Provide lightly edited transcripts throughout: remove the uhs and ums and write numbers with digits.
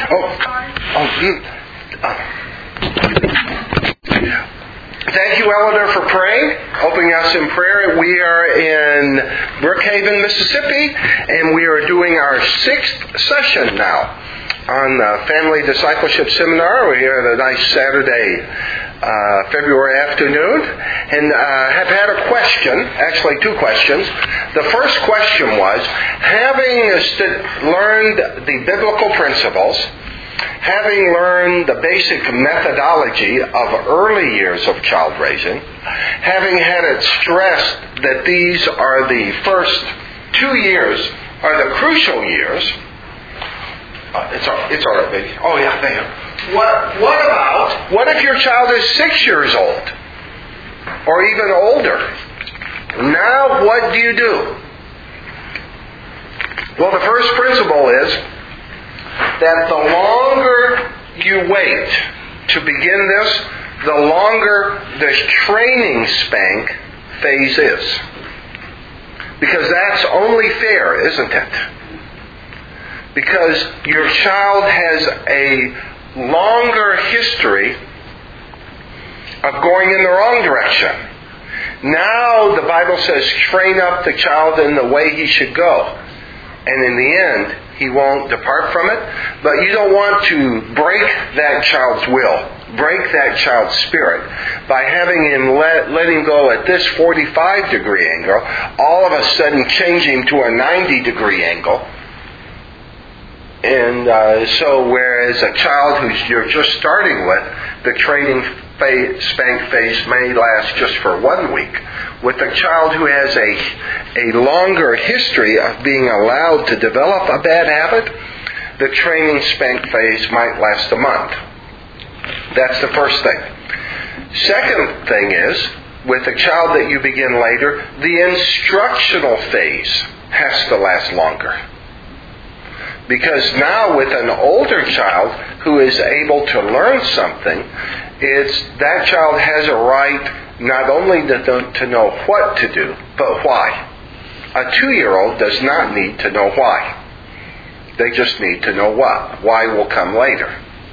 Thank you, Eleanor, for praying, helping us in prayer. We are in Brookhaven, Mississippi, and we are doing our 6th session now on Family Discipleship Seminar. We're here at a nice Saturday, February afternoon, and have had a question, actually 2 questions. The first question was, having learned the biblical principles, having learned the basic methodology of early years of child raising, having had it stressed that these are the first 2 years are the crucial years. It's all right, baby. Oh yeah, thank you. What if your child is 6 years old or even older? Now what do you do? Well, the first principle is that the longer you wait to begin this, the longer this training spank phase is. Because that's only fair, isn't it? Because your child has a longer history of going in the wrong direction. Now the Bible says, train up the child in the way he should go. And in the end, he won't depart from it. But you don't want to break that child's will, break that child's spirit, by having him let him go at this 45-degree angle, all of a sudden change him to a 90-degree angle. And so whereas a child you're just starting with, the training spank phase may last just for 1 week. With a child who has a longer history of being allowed to develop a bad habit, the training spank phase might last a month. That's the first thing. Second thing is, with a child that you begin later, the instructional phase has to last longer. Because now with an older child who is able to learn something, that child has a right not only to know what to do, but why. A 2-year-old does not need to know why. They just need to know what. Why will come later.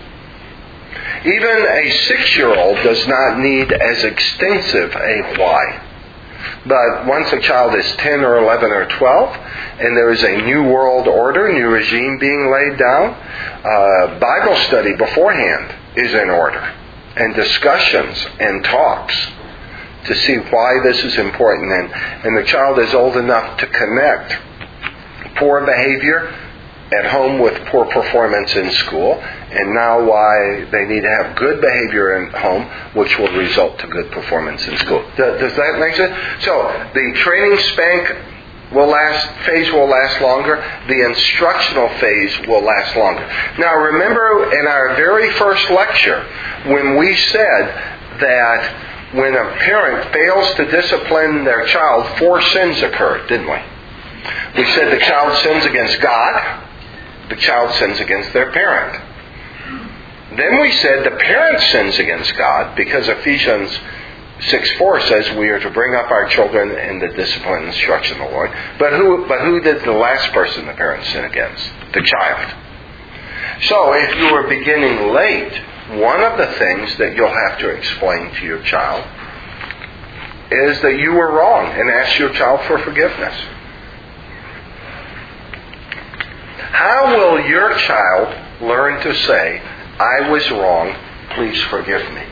Even a 6-year-old does not need as extensive a why. But once a child is 10 or 11 or 12, and there is a new world order, new regime being laid down, Bible study beforehand is in order, and discussions and talks to see why this is important. And the child is old enough to connect poor behavior at home with poor performance in school, and now why they need to have good behavior in home, which will result to good performance in school. Does that make sense? So the training spank phase will last longer. The instructional phase will last longer. Now remember in our very first lecture when we said that when a parent fails to discipline their child, 4 sins occur, didn't we? We said the child sins against God, the child sins against their parent. Then we said the parent sins against God because Ephesians 6:4 says we are to bring up our children in the discipline and instruction of the Lord. But who did the last person the parent sin against? The child. So if you are beginning late, one of the things that you'll have to explain to your child is that you were wrong and ask your child for forgiveness. How will your child learn to say, I was wrong, please forgive me?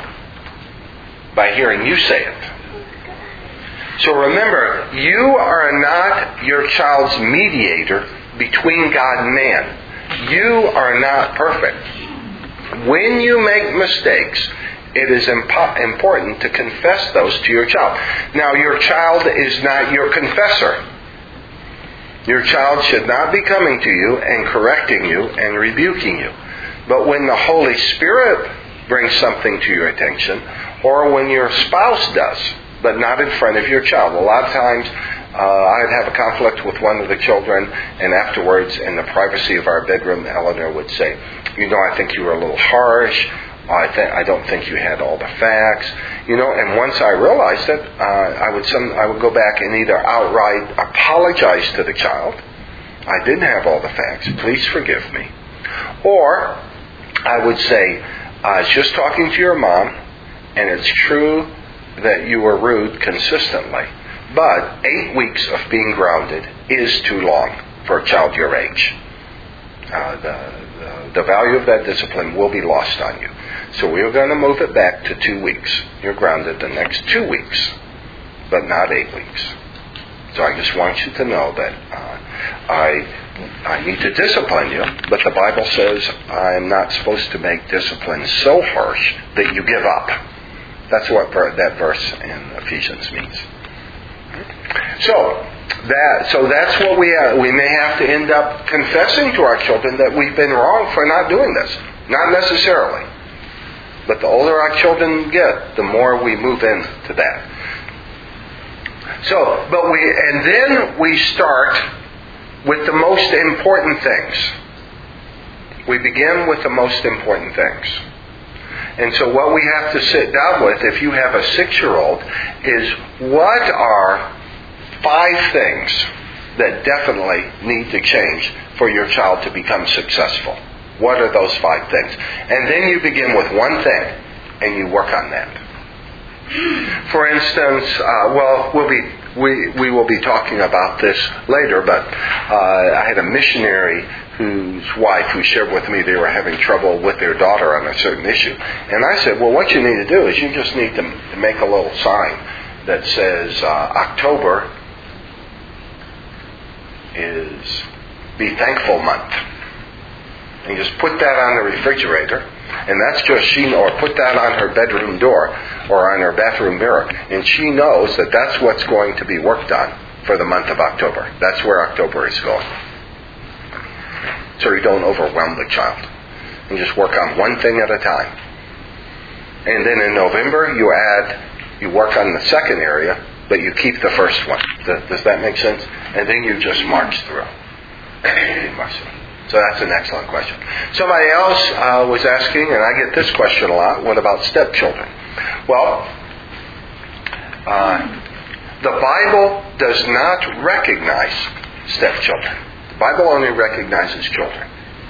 By hearing you say it. So remember, you are not your child's mediator between God and man. You are not perfect. When you make mistakes, it is important to confess those to your child. Now, your child is not your confessor. Your child should not be coming to you and correcting you and rebuking you. But when the Holy Spirit brings something to your attention, or when your spouse does, but not in front of your child. A lot of times, I'd have a conflict with one of the children, and afterwards, in the privacy of our bedroom, Eleanor would say, I think you were a little harsh. I don't think you had all the facts. And once I realized it, I would go back and either outright apologize to the child. I didn't have all the facts. Please forgive me. Or I would say, I was just talking to your mom, and it's true that you were rude consistently, but 8 weeks of being grounded is too long for a child your age. The value of that discipline will be lost on you. So we're going to move it back to 2 weeks. You're grounded the next 2 weeks, but not 8 weeks. So I just want you to know that I need to discipline you, but the Bible says I'm not supposed to make discipline so harsh that you give up. That's what that verse in Ephesians means. So that's what we have. We may have to end up confessing to our children that we've been wrong for not doing this. Not necessarily. But the older our children get, the more we move into that. So, then we start with the most important things. We begin with the most important things. And so what we have to sit down with, if you have a 6-year-old, is what are 5 things that definitely need to change for your child to become successful? What are those 5 things? And then you begin with one thing, and you work on that. For instance, we will be talking about this later, but I had a missionary whose wife who shared with me they were having trouble with their daughter on a certain issue. And I said, well, what you need to do is you just need to make a little sign that says October is Be Thankful Month. And just put that on the refrigerator. And that's just or put that on her bedroom door or on her bathroom mirror. And she knows that that's what's going to be worked on for the month of October. That's where October is going. So you don't overwhelm the child. And just work on one thing at a time. And then in November, you work on the second area, but you keep the first one. Does that make sense? And then you just march through. So that's an excellent question. Somebody else was asking, and I get this question a lot, what about stepchildren? Well, the Bible does not recognize stepchildren. The Bible only recognizes children.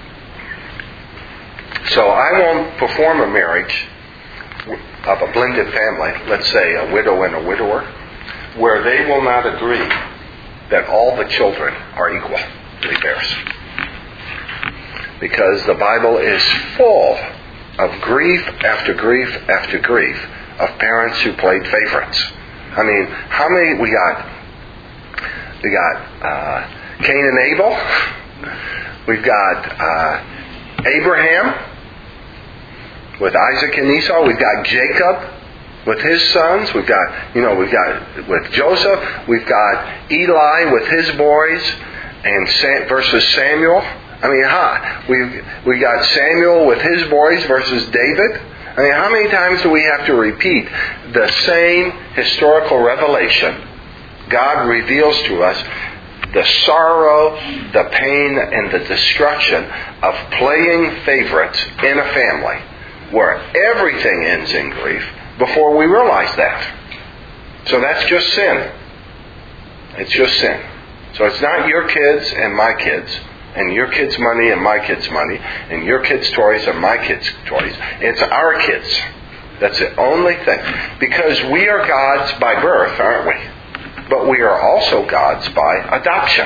So I won't perform a marriage of a blended family, let's say a widow and a widower, where they will not agree that all the children are equally theirs. Because the Bible is full of grief after grief after grief of parents who played favorites. I mean, how many we got? We got Cain and Abel. We've got Abraham with Isaac and Esau. We've got Jacob with his sons. We've got with Joseph. We've got Eli with his boys, and versus Samuel. I mean, we got Samuel with his boys versus David. I mean, how many times do we have to repeat the same historical revelation? God reveals to us the sorrow, the pain, and the destruction of playing favorites in a family where everything ends in grief before we realize that. So that's just sin. It's just sin. So it's not your kids and my kids, and your kids' money and my kids' money, and your kids' toys and my kids' toys. It's our kids. That's the only thing. Because we are God's by birth, aren't we? But we are also God's by adoption.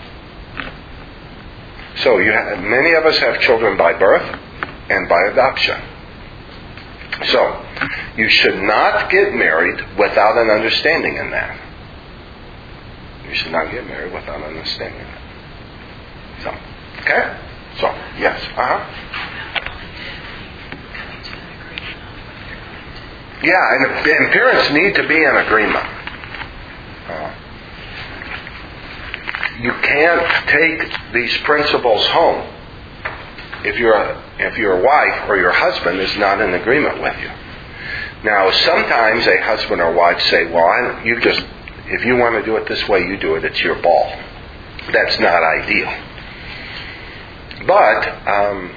So many of us have children by birth and by adoption. So, you should not get married without an understanding in that. You should not get married without understanding that. So, okay? So, yes. Yeah, and parents need to be in agreement. You can't take these principles home if your wife or your husband is not in agreement with you. Now, sometimes a husband or wife say, well, if you want to do it this way, you do it. It's your ball. That's not ideal. But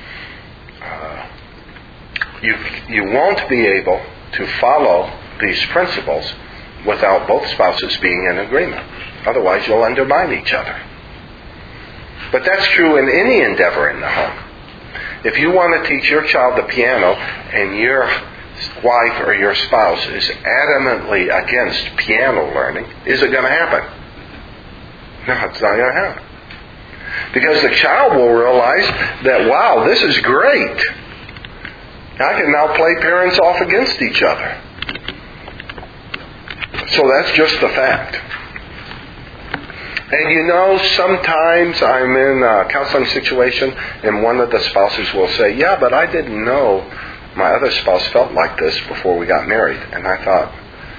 you won't be able to follow these principles without both spouses being in agreement. Otherwise, you'll undermine each other. But that's true in any endeavor in the home. If you want to teach your child the piano and your wife or your spouse is adamantly against piano learning, is it going to happen? No, it's not going to happen. Because the child will realize that, wow, this is great. I can now play parents off against each other. So that's just the fact. And sometimes I'm in a counseling situation and one of the spouses will say, yeah, but I didn't know my other spouse felt like this before we got married. And I thought,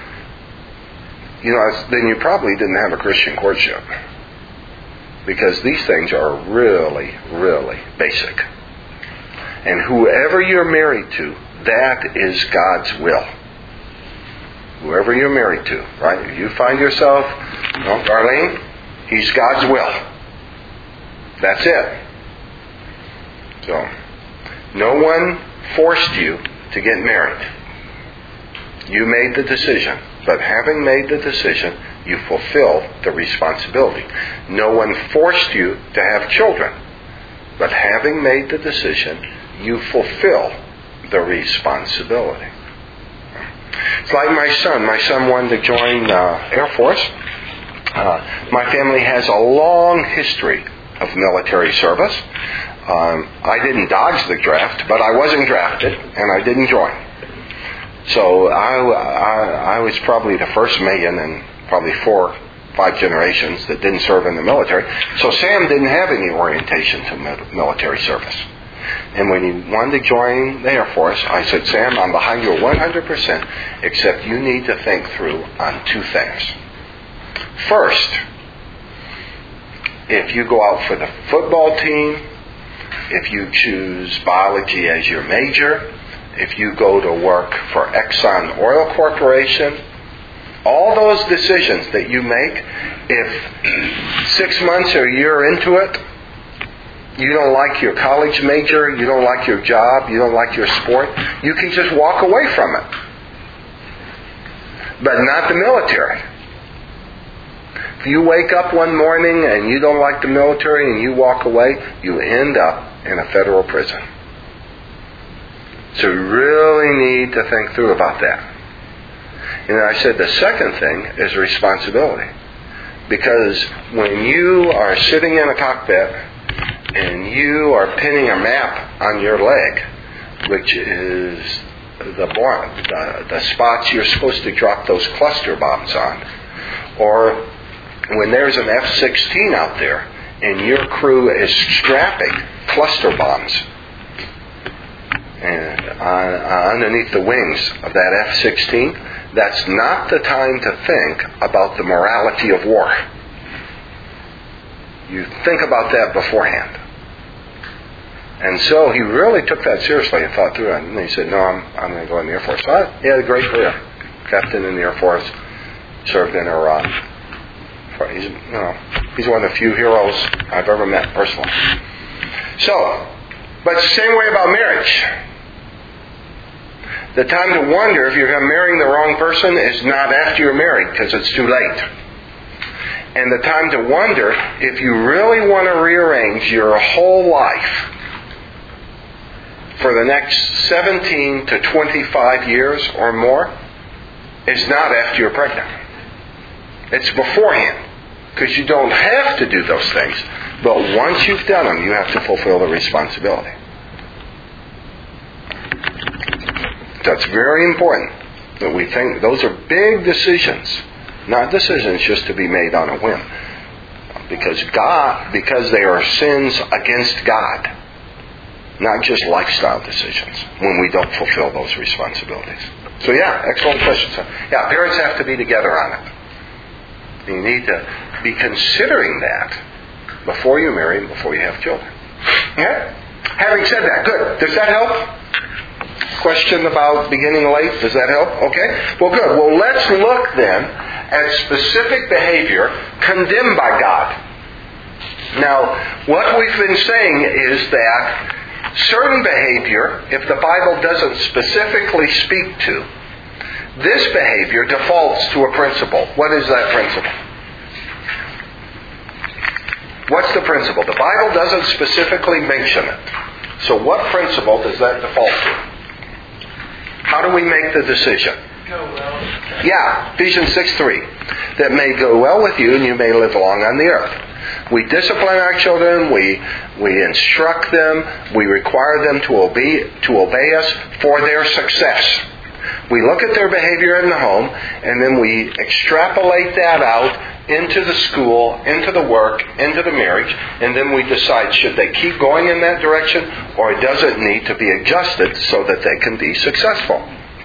then you probably didn't have a Christian courtship. Because these things are really, really basic. And whoever you're married to, that is God's will. Whoever you're married to, right? If you find yourself, Darlene, he's God's will. That's it. So, no one forced you to get married. You made the decision. But having made the decision, you fulfill the responsibility. No one forced you to have children. But having made the decision, you fulfill the responsibility. It's like my son. My son wanted to join Air Force. My family has a long history of military service. I didn't dodge the draft, but I wasn't drafted, and I didn't join. So I was probably the first million in probably 4 or 5 generations that didn't serve in the military. So Sam didn't have any orientation to military service. And when he wanted to join the Air Force, I said, Sam, I'm behind you 100%, except you need to think through on 2 things. First, if you go out for the football team, if you choose biology as your major, if you go to work for Exxon Oil Corporation, all those decisions that you make, if 6 months or a year into it, you don't like your college major, you don't like your job, you don't like your sport, you can just walk away from it. But not the military. If you wake up one morning and you don't like the military and you walk away, you end up in a federal prison. So you really need to think through about that. And I said the second thing is responsibility. Because when you are sitting in a cockpit and you are pinning a map on your leg, which is the spots you're supposed to drop those cluster bombs on, or when there's an F-16 out there and your crew is strapping cluster bombs underneath the wings of that F-16, that's not the time to think about the morality of war. You think about that beforehand. And so he really took that seriously and thought through it. And he said, no, I'm going to go in the Air Force. So he had a great career. Captain in the Air Force, served in Iraq. He's one of the few heroes I've ever met personally. So, but it's the same way about marriage. The time to wonder if you're marrying the wrong person is not after you're married, because it's too late. And the time to wonder if you really want to rearrange your whole life for the next 17 to 25 years or more is not after you're pregnant. It's beforehand. Because you don't have to do those things. But once you've done them, you have to fulfill the responsibility. That's very important that we think those are big decisions. Not decisions just to be made on a whim. Because they are sins against God. Not just lifestyle decisions when we don't fulfill those responsibilities. So excellent question. So, parents have to be together on it. You need to be considering that before you marry and before you have children. Okay? Having said that, good. Does that help? Question about beginning late, does that help? Okay? Well, good. Well, let's look then at specific behavior condemned by God. Now, what we've been saying is that certain behavior, if the Bible doesn't specifically speak to, this behavior defaults to a principle. What is that principle? What's the principle? The Bible doesn't specifically mention it. So what principle does that default to? How do we make the decision? Go well. Yeah, Ephesians 6:3. That may go well with you and you may live long on the earth. We discipline our children, we instruct them, we require them to obey us for their success. We look at their behavior in the home, and then we extrapolate that out into the school, into the work, into the marriage, and then we decide, should they keep going in that direction, or does it need to be adjusted so that they can be successful?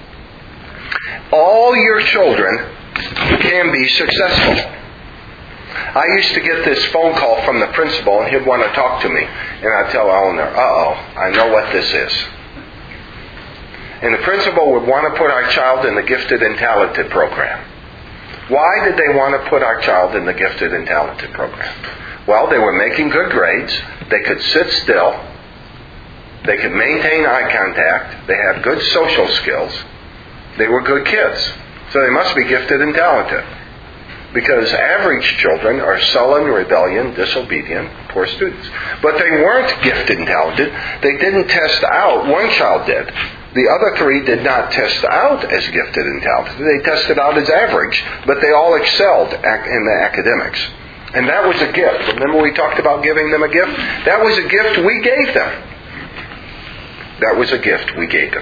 All your children can be successful. I used to get this phone call from the principal, and he'd want to talk to me. And I'd tell Eleanor, I know what this is. And the principal would want to put our child in the gifted and talented program. Why did they want to put our child in the gifted and talented program? Well, they were making good grades. They could sit still. They could maintain eye contact. They had good social skills. They were good kids. So they must be gifted and talented. Because average children are sullen, rebellion, disobedient, poor students. But they weren't gifted and talented. They didn't test out. One child did. The other three did not test out as gifted and talented. They tested out as average, but they all excelled in the academics. And that was a gift. Remember we talked about giving them a gift? That was a gift we gave them. That was a gift we gave them.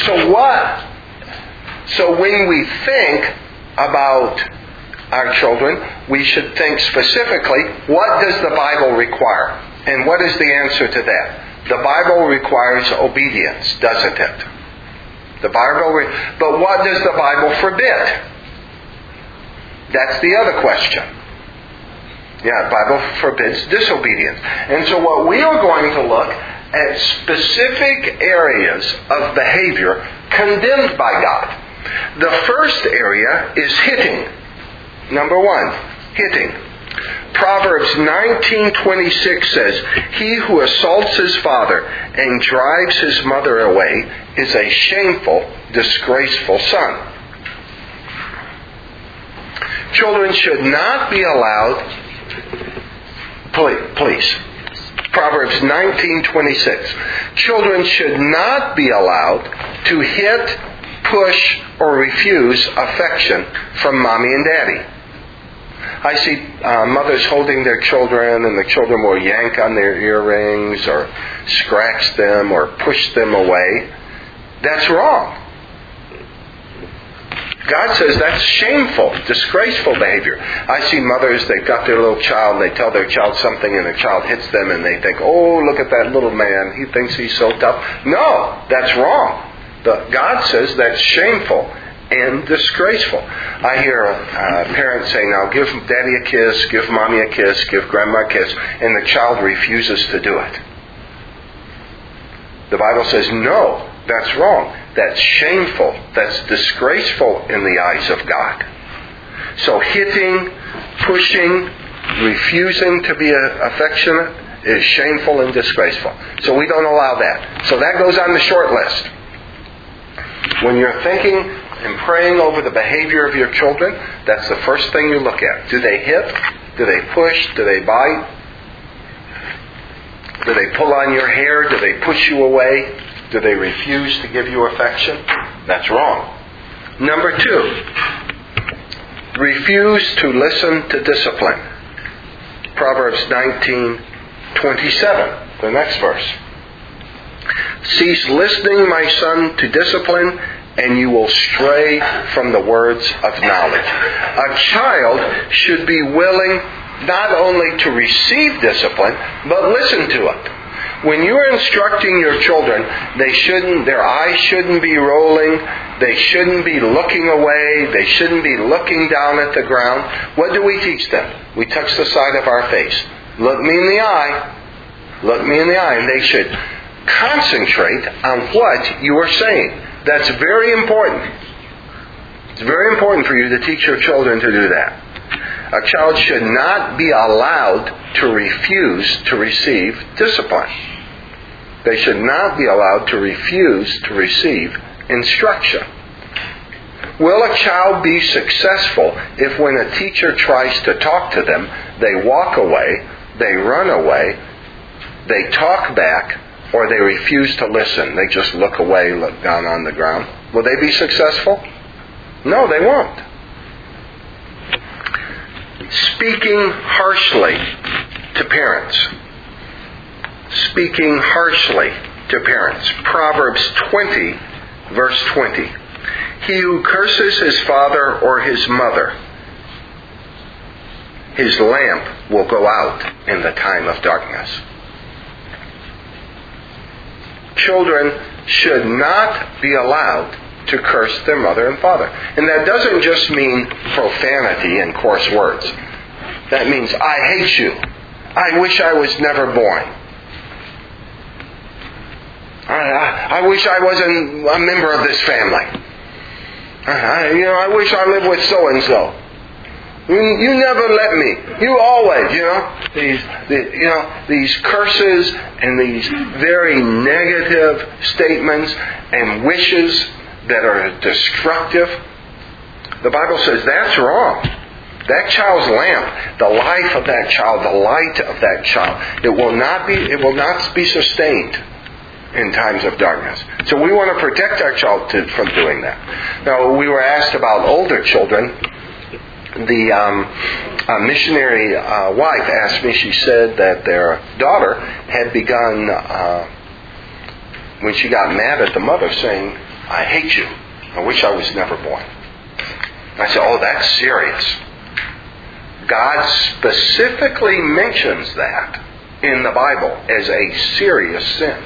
So when we think about our children, we should think specifically, what does the Bible require? And what is the answer to that? The Bible requires obedience, doesn't it? But what does the Bible forbid? That's the other question. Yeah, the Bible forbids disobedience. And so what we are going to look at specific areas of behavior condemned by God. The first area is hitting. Number one, hitting. Proverbs 19:26 says, "He who assaults his father and drives his mother away is a shameful, disgraceful son." Children should not be allowed, please, Proverbs 19:26. Children should not be allowed to hit, push, or refuse affection from mommy and daddy. I see mothers holding their children, and the children will yank on their earrings or scratch them or push them away. That's wrong. God says that's shameful, disgraceful behavior. I see mothers, they've got their little child, and they tell their child something, and the child hits them, and they think, oh, look at that little man. He thinks he's so tough. No, that's wrong. God says that's shameful and disgraceful. I hear parents say, now give daddy a kiss, give mommy a kiss, give grandma a kiss, and the child refuses to do it. The Bible says, no, that's wrong. That's shameful. That's disgraceful in the eyes of God. So hitting, pushing, refusing to be affectionate is shameful and disgraceful. So we don't allow that. So that goes on the short list. When you're thinking and praying over the behavior of your children, that's the first thing you look at. Do they hit? Do they push? Do they bite? Do they pull on your hair? Do they push you away? Do they refuse to give you affection? That's wrong. Number 2, refuse to listen to discipline. Proverbs 19:27, the next verse. "Cease listening, my son, to discipline, and you will stray from the words of knowledge." A child should be willing not only to receive discipline, but listen to it. When you're instructing your children, their eyes shouldn't be rolling, they shouldn't be looking away, they shouldn't be looking down at the ground. What do we teach them? We touch the side of our face. Look me in the eye. Look me in the eye. And they should concentrate on what you are saying. That's very important. It's very important for you to teach your children to do that. A child should not be allowed to refuse to receive discipline. They should not be allowed to refuse to receive instruction. Will a child be successful if when a teacher tries to talk to them, they walk away, they run away, they talk back, or they refuse to listen. They just look away, look down on the ground. Will they be successful? No, they won't. Speaking harshly to parents. Speaking harshly to parents. Proverbs 20, verse 20. He who curses his father or his mother, his lamp will go out in the time of darkness. Children should not be allowed to curse their mother and father. And that doesn't just mean profanity and coarse words. That means, I hate you. I wish I was never born. I wish I wasn't a member of this family. I wish I lived with so-and-so. You never let me. You always, these curses and these very negative statements and wishes that are destructive. The Bible says that's wrong. That child's lamp, the life of that child, the light of that child, it will not be sustained in times of darkness. So we want to protect our child from doing that. Now, we were asked about older children. The missionary wife asked me, she said that their daughter had begun, when she got mad at the mother, saying, I hate you. I wish I was never born. I said, oh, that's serious. God specifically mentions that in the Bible as a serious sin.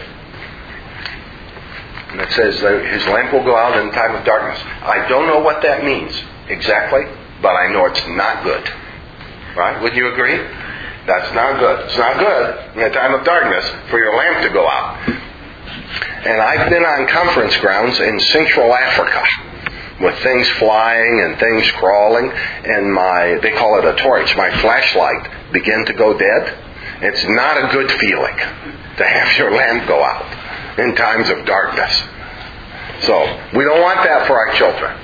And it says that his lamp will go out in the time of darkness. I don't know what that means exactly, but I know it's not good. Right? Would you agree? That's not good. It's not good in the time of darkness for your lamp to go out. And I've been on conference grounds in Central Africa with things flying and things crawling, and they call it a torch, my flashlight began to go dead. It's not a good feeling to have your lamp go out in times of darkness. So we don't want that for our children.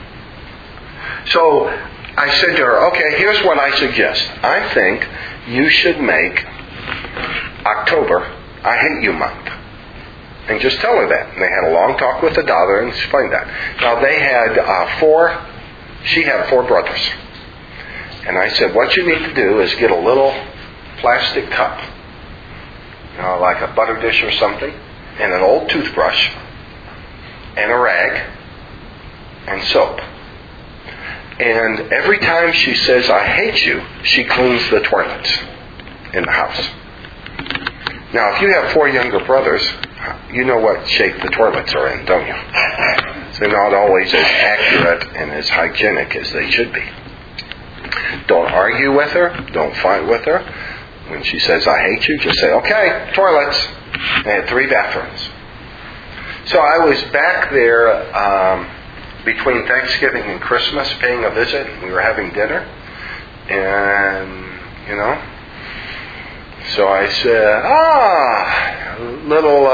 So I said to her, okay, here's what I suggest. I think you should make October I Hate You Month. And just tell her that. And they had a long talk with the daughter and explained that. Now they had she had 4 brothers. And I said, what you need to do is get a little plastic cup, like a butter dish or something, and an old toothbrush, and a rag, and soap. And every time she says, I hate you, she cleans the toilets in the house. Now, if you have 4 younger brothers, you know what shape the toilets are in, don't you? They're not always as accurate and as hygienic as they should be. Don't argue with her. Don't fight with her. When she says, I hate you, just say, okay, toilets. They had 3 bathrooms. So I was back there between Thanksgiving and Christmas paying a visit. We were having dinner. And, so I said, little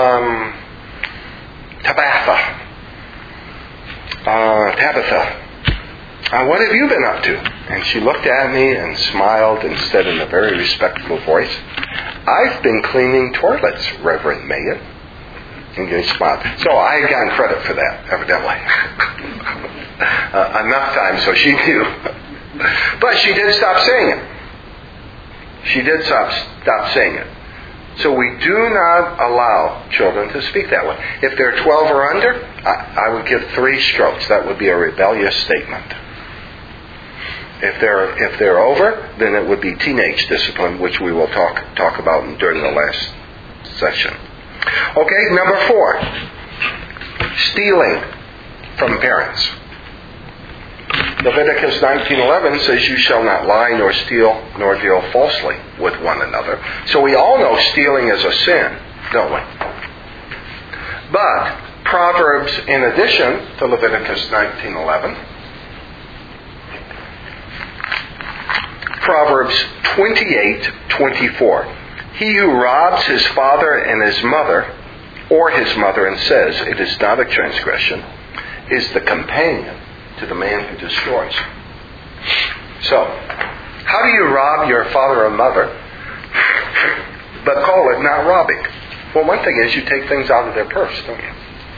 Tabitha, what have you been up to? And she looked at me and smiled and said in a very respectful voice, I've been cleaning toilets, Reverend Mayan. And he smiled. So I had gotten credit for that, evidently. Enough time so she knew. But she did stop saying it. She did stop saying it. So we do not allow children to speak that way. If they're 12 or under, I would give 3 strokes. That would be a rebellious statement. If they're over, then it would be teenage discipline, which we will talk about during the last session. Okay, number 4. Stealing from parents. Leviticus 19:11 says, you shall not lie nor steal nor deal falsely with one another. So we all know stealing is a sin, don't we? But Proverbs, in addition to Leviticus 19:11, Proverbs 28:24. He who robs his father and his mother, or his mother, and says it is not a transgression, is the companion to the man who destroys. So, how do you rob your father or mother but call it not robbing. Well, one thing is you take things out of their purse, don't you?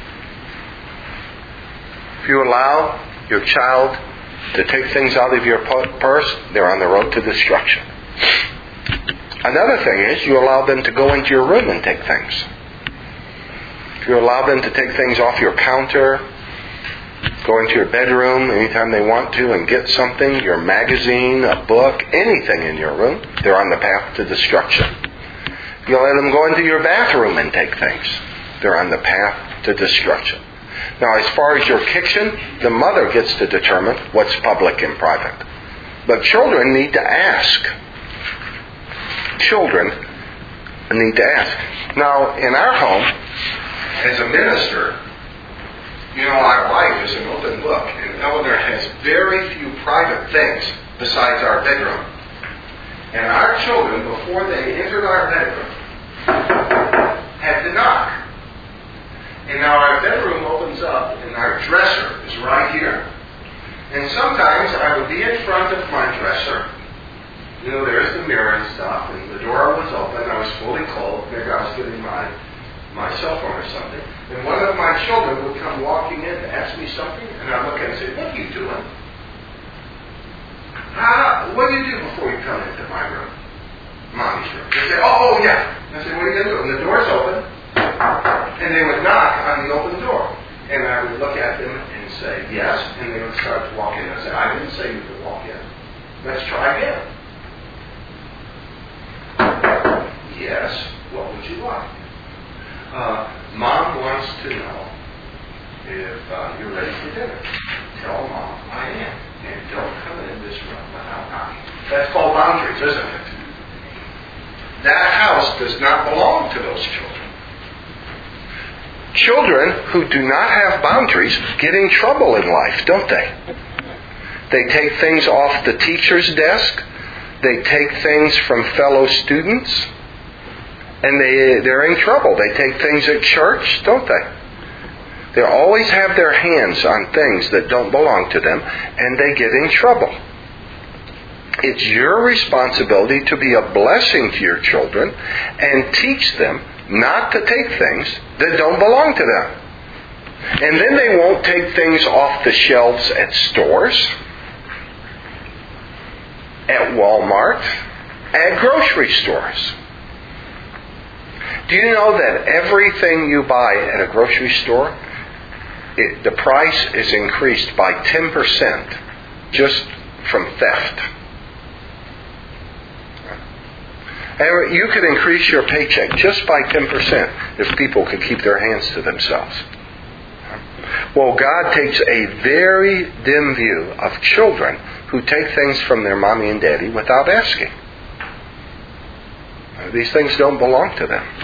If you allow your child to take things out of your purse, they're on the road to destruction. Another thing is you allow them to go into your room and take things. If you allow them to take things off your counter, go into your bedroom anytime they want to and get something, your magazine, a book, anything in your room, they're on the path to destruction. If you let them go into your bathroom and take things, they're on the path to destruction. Now, as far as your kitchen, the mother gets to determine what's public and private. But children need to ask. Children need to ask. Now, in our home, as a minister, our life is an open book, and Eleanor has very few private things besides our bedroom. And our children, before they entered our bedroom, had to knock. And now our bedroom opens up, and our dresser is right here. And sometimes I would be in front of my dresser. There's the mirror and stuff, and the door was open. I was fully clothed. Maybe I was getting my cell phone or something. And one of my children would come walking in to ask me something, and I'd look at him and say, "What are you doing? What do you do before you come into my room? Mommy's room." They'd say, "Oh, yeah." I said, "What are you going to do?" And the door's open, and they would knock on the open door. And I would look at them and say, "Yes," and they would start to walk in. I said, "I didn't say you could walk in. Let's try again." "Yes, what would you like?" "Mom wants to know if you're ready for dinner." "Tell Mom I am. And don't come in this room without knocking." That's called boundaries, isn't it? That house does not belong to those children. Children who do not have boundaries get in trouble in life, don't they? They take things off the teacher's desk. They take things from fellow students. And they're in trouble. They take things at church, don't they? They always have their hands on things that don't belong to them, and they get in trouble. It's your responsibility to be a blessing to your children and teach them not to take things that don't belong to them. And then they won't take things off the shelves at stores, at Walmart, at grocery stores. Do you know that everything you buy at a grocery store, the price is increased by 10% just from theft? You could increase your paycheck just by 10% if people could keep their hands to themselves. Well, God takes a very dim view of children who take things from their mommy and daddy without asking. These things don't belong to them.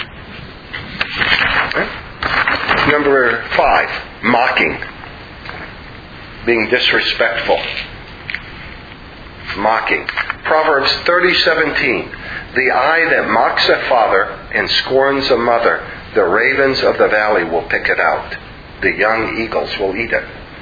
Okay? Number 5, mocking. Being disrespectful. Mocking. Proverbs 30:17. The eye that mocks a father and scorns a mother, the ravens of the valley will pick it out. The young eagles will eat it.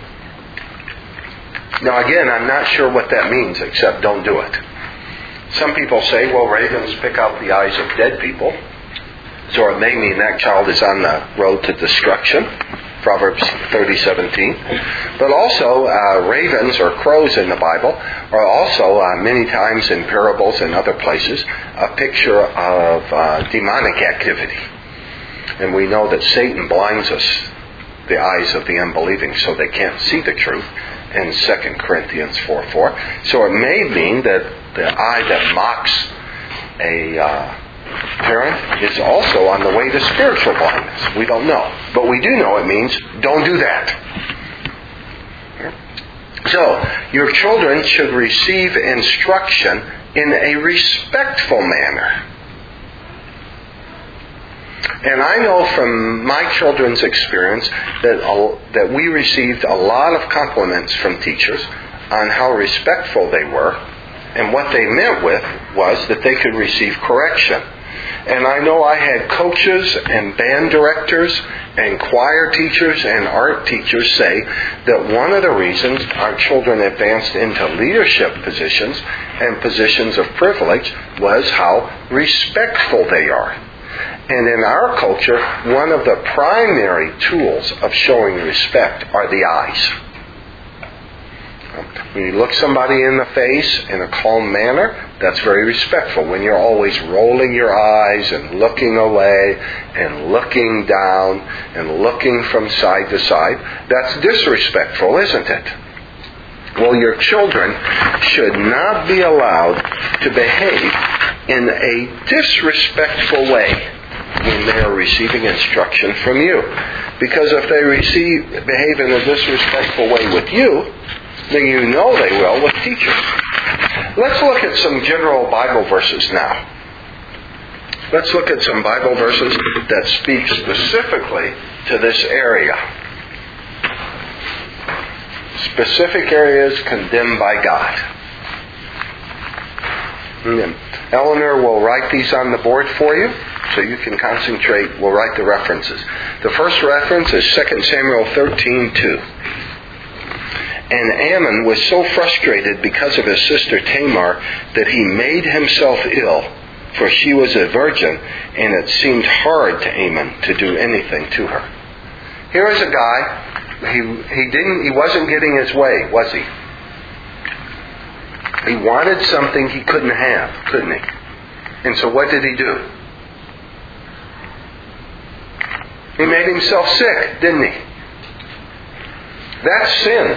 Now again, I'm not sure what that means, except don't do it. Some people say, well, ravens pick out the eyes of dead people. So it may mean that child is on the road to destruction. Proverbs 30:17. But also, ravens or crows in the Bible are also many times in parables and other places a picture of demonic activity. And we know that Satan blinds the eyes of the unbelieving so they can't see the truth in 2 Corinthians 4:4. So it may mean that the eye that mocks a parent is also on the way to spiritual blindness. We don't know. But we do know it means don't do that. So, your children should receive instruction in a respectful manner. And I know from my children's experience that we received a lot of compliments from teachers on how respectful they were. And what they meant with was that they could receive correction. And I know I had coaches and band directors And choir teachers and art teachers say that one of the reasons our children advanced into leadership positions and positions of privilege was how respectful they are. And in our culture, one of the primary tools of showing respect are the eyes. When you look somebody in the face in a calm manner, that's very respectful. When you're always rolling your eyes and looking away and looking down and looking from side to side, that's disrespectful, isn't it? Well, your children should not be allowed to behave in a disrespectful way when they are receiving instruction from you. Because if they behave in a disrespectful way with you, then you know they will with teachers. Let's look at some general Bible verses now. Let's look at some Bible verses that speak specifically to this area. Specific areas condemned by God. Eleanor will write these on the board for you, so you can concentrate. We'll write the references. The first reference is 2 Samuel 13:2. And Ammon was so frustrated because of his sister Tamar that he made himself ill, for she was a virgin, and it seemed hard to Ammon to do anything to her. Here is a guy, he wasn't getting his way, was he? He wanted something he couldn't have, couldn't he? And so what did he do? He made himself sick, didn't he? That's sin.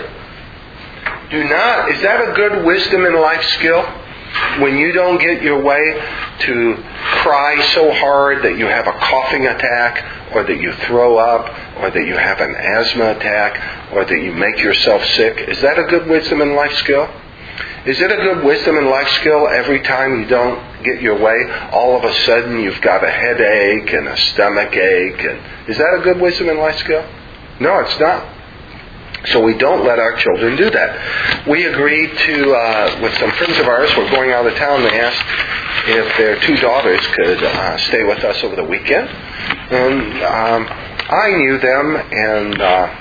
Is that a good wisdom in life skill? When you don't get your way, to cry so hard that you have a coughing attack, or that you throw up, or that you have an asthma attack, or that you make yourself sick. Is that a good wisdom in life skill? Is it a good wisdom in life skill every time you don't get your way, all of a sudden you've got a headache and a stomach ache? Is that a good wisdom in life skill? No, it's not. So we don't let our children do that. We agreed to, with some friends of ours, we're going out of town, they asked if their two daughters could stay with us over the weekend. And I knew them, and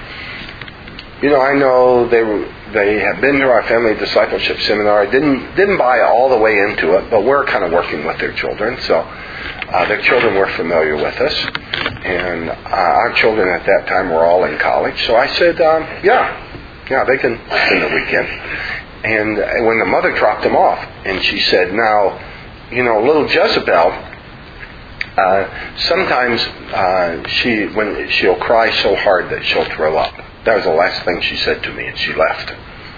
I know they have been to our family discipleship seminar. I didn't buy all the way into it, but we're kind of working with their children, so their children were familiar with us, and our children at that time were all in college. So I said, yeah, they can spend the weekend. And when the mother dropped them off, and she said, now, little Jezebel, sometimes she'll cry so hard that she'll throw up. That was the last thing she said to me, and she left.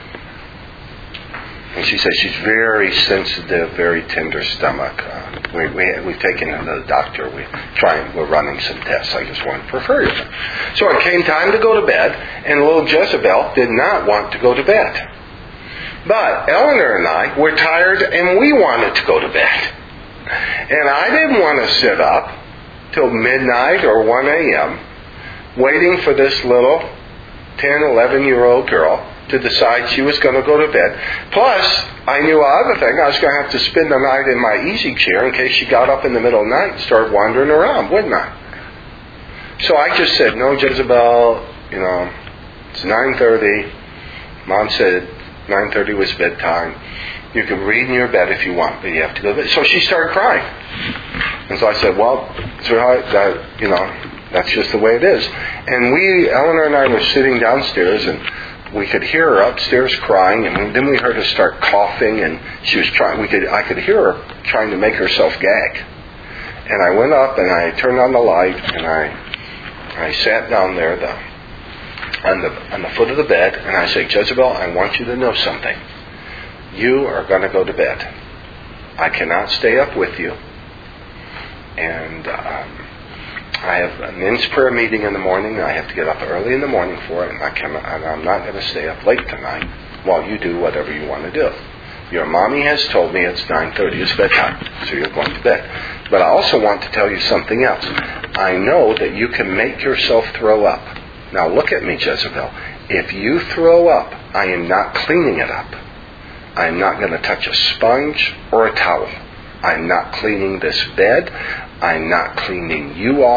And she said she's very sensitive, very tender stomach. We've taken her to the doctor. We're running some tests. I just want to prefer you. So it came time to go to bed, and little Jezebel did not want to go to bed. But Eleanor and I were tired, and we wanted to go to bed. And I didn't want to sit up till midnight or 1 a.m. waiting for this little 10, 11-year-old girl to decide she was going to go to bed. Plus, I knew another thing. I was going to have to spend the night in my easy chair in case she got up in the middle of the night and started wandering around, wouldn't I? So I just said, no, Jezebel, it's 9:30. Mom said 9:30 was bedtime. You can read in your bed if you want, but you have to go to bed. So she started crying. And so I said, well, that's just the way it is. And Eleanor and I were sitting downstairs, and we could hear her upstairs crying, and then we heard her start coughing, and she was trying. I could hear her trying to make herself gag. And I went up and I turned on the light, and I sat down there on the foot of the bed, and I said, Jezebel, I want you to know something. You are going to go to bed. I cannot stay up with you, and I have a men's prayer meeting in the morning. I have to get up early in the morning for it, and I'm not going to stay up late tonight while you do whatever you want to do. Your mommy has told me it's 9:30 is bedtime, so you're going to bed. But I also want to tell you something else. I know that you can make yourself throw up. Now look at me, Jezebel. If you throw up, I am not cleaning it up. I am not going to touch a sponge or a towel. I'm not cleaning this bed. I'm not cleaning you off.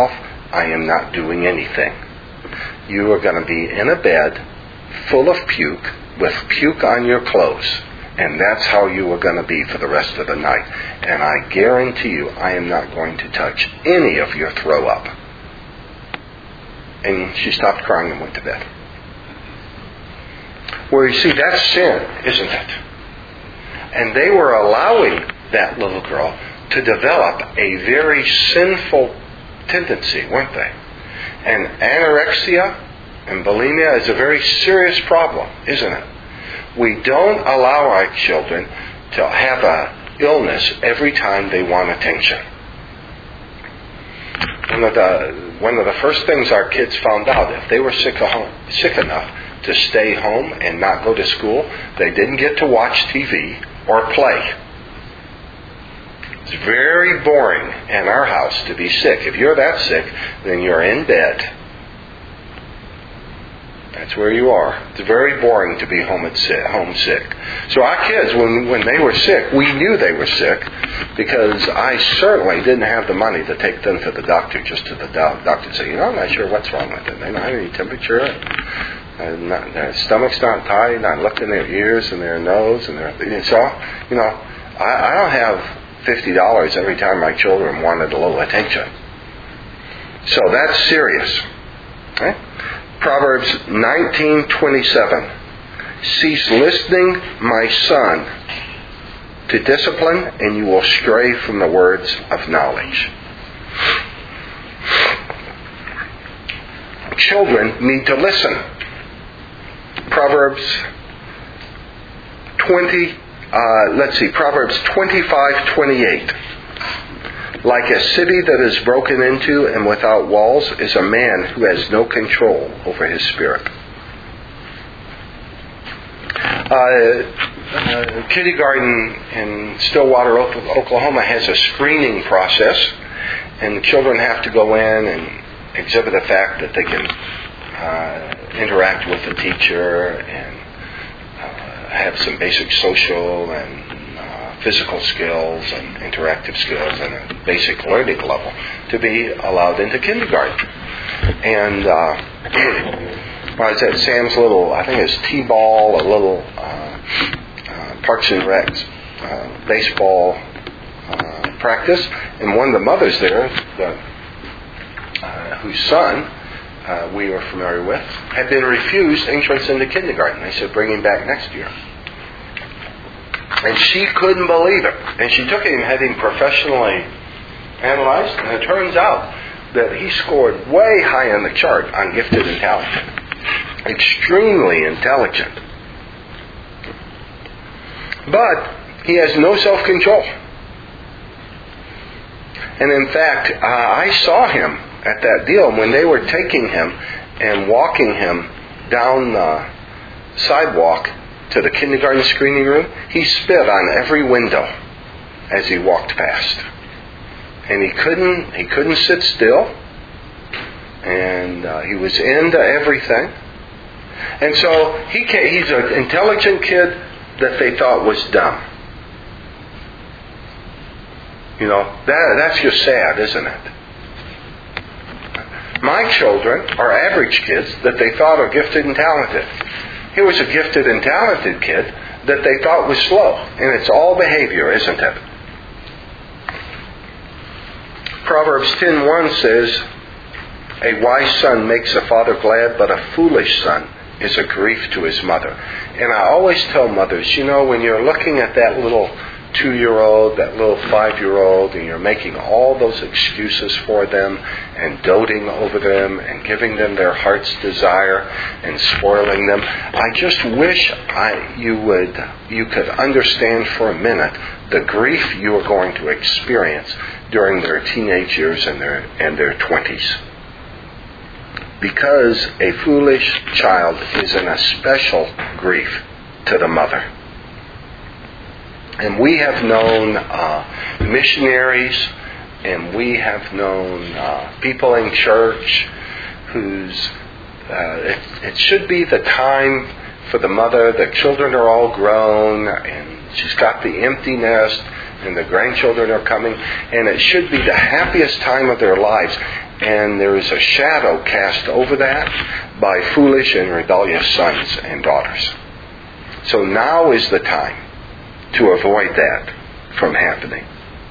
I am not doing anything. You are going to be in a bed full of puke, with puke on your clothes. And that's how you are going to be for the rest of the night. And I guarantee you, I am not going to touch any of your throw up. And she stopped crying and went to bed. Well, you see, that's sin, isn't it? And they were allowing that little girl to develop a very sinful tendency, weren't they? And anorexia and bulimia is a very serious problem, isn't it? We don't allow our children to have an illness every time they want attention. One of the first things our kids found out, if they were sick enough to stay home and not go to school, they didn't get to watch TV or play. It's very boring in our house to be sick. If you're that sick, then you're in bed. That's where you are. It's very boring to be home sick. So our kids, when they were sick, we knew they were sick because I certainly didn't have the money to take them to the doctor, just to the doctor say, I'm not sure what's wrong with them. They don't have any temperature. Their stomach's not tight. I looked in their ears and their nose and I don't have $50 every time my children wanted a little attention. So that's serious. Okay? Proverbs 19:27. Cease listening, my son, to discipline, and you will stray from the words of knowledge. Children need to listen. Proverbs 25:28. Like a city that is broken into and without walls is a man who has no control over his spirit. Kindergarten in Stillwater, Oklahoma has a screening process, and the children have to go in and exhibit the fact that they can interact with the teacher and have some basic social and physical skills and interactive skills and a basic learning level to be allowed into kindergarten. And I was at Sam's little, I think it's T-ball, a little Parks and Recs baseball practice, and one of the mothers there, whose son we were familiar with, had been refused entrance into kindergarten. They said, bring him back next year. And she couldn't believe it. And she took him, had him professionally analyzed, and it turns out that he scored way high on the chart on gifted and talented. Extremely intelligent. But he has no self-control. And in fact, I saw him at that deal when they were taking him and walking him down the sidewalk to the kindergarten screening room. He spit on every window as he walked past. And he couldn't sit still. And he was into everything. And so he's an intelligent kid that they thought was dumb. That's just sad, isn't it? My children are average kids that they thought are gifted and talented. Here was a gifted and talented kid that they thought was slow. And it's all behavior, isn't it? Proverbs 10:1 says, a wise son makes a father glad, but a foolish son is a grief to his mother. And I always tell mothers, when you're looking at that little 2-year-old, that little 5-year-old, and you're making all those excuses for them and doting over them and giving them their heart's desire and spoiling them, I just wish you could understand for a minute the grief you are going to experience during their teenage years and their 20s. Because a foolish child is in a special grief to the mother. And we have known missionaries, and we have known people in church whose it should be the time for the mother. The children are all grown, and she's got the empty nest, and the grandchildren are coming, and it should be the happiest time of their lives. and there is a shadow cast over that by foolish and rebellious sons and daughters. So now is the time to avoid that from happening.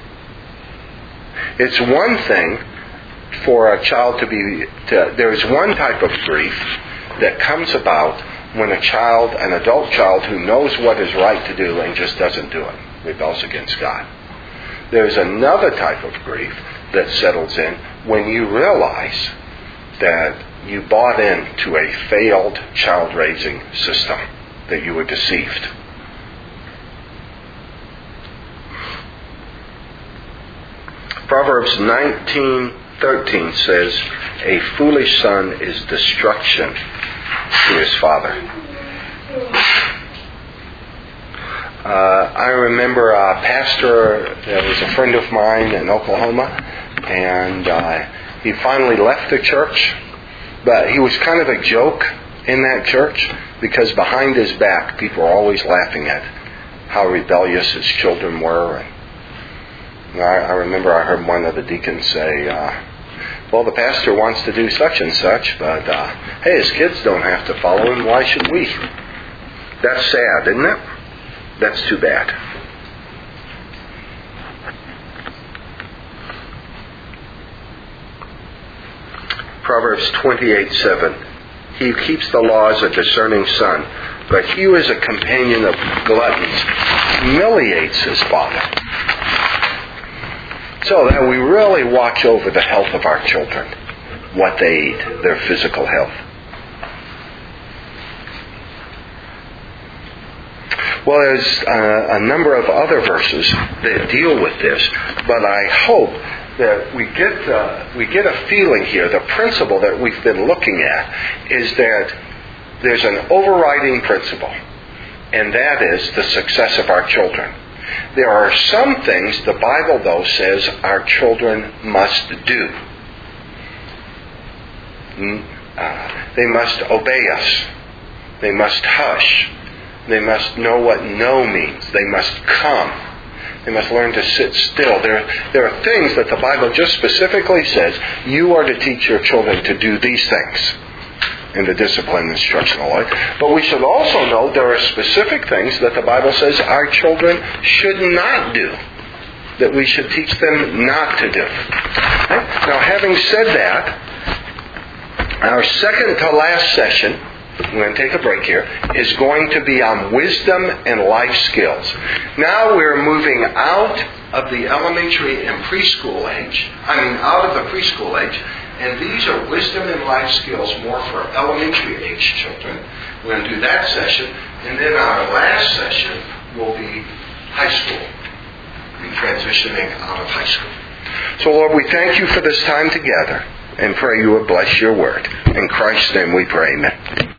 It's one thing for a child there's one type of grief that comes about when an adult child who knows what is right to do and just doesn't do it, rebels against God. There's another type of grief that settles in when you realize that you bought into a failed child-raising system, that you were deceived. Proverbs 19:13 says, "A foolish son is destruction to his father." I remember a pastor that was a friend of mine in Oklahoma, and he finally left the church, but he was kind of a joke in that church because behind his back people were always laughing at how rebellious his children were. And I remember I heard one of the deacons say, well, the pastor wants to do such and such, but hey, his kids don't have to follow him, why should we? That's sad, isn't it? That's too bad. Proverbs 28:7. He who keeps the law is a discerning son, but he who is a companion of gluttons humiliates his father. So that we really watch over the health of our children, what they eat, their physical health. Well, there's a number of other verses that deal with this, but I hope that we get a feeling here. The principle that we've been looking at is that there's an overriding principle, and that is the success of our children. There are some things the Bible, though, says our children must do. They must obey us. They must hush. They must know what no means. They must come. They must learn to sit still. There are things that the Bible just specifically says you are to teach your children to do these things in the discipline and instructional life. But we should also know there are specific things that the Bible says our children should not do, that we should teach them not to do. Okay? Now, having said that, our second to last session, we're going to take a break here, is going to be on wisdom and life skills. Now we're moving out of the elementary and preschool age, out of the preschool age, and these are wisdom and life skills more for elementary age children. We're going to do that session, and then our last session will be high school. We'll be transitioning out of high school. So Lord, we thank you for this time together, and pray you would bless your word. In Christ's name we pray, amen.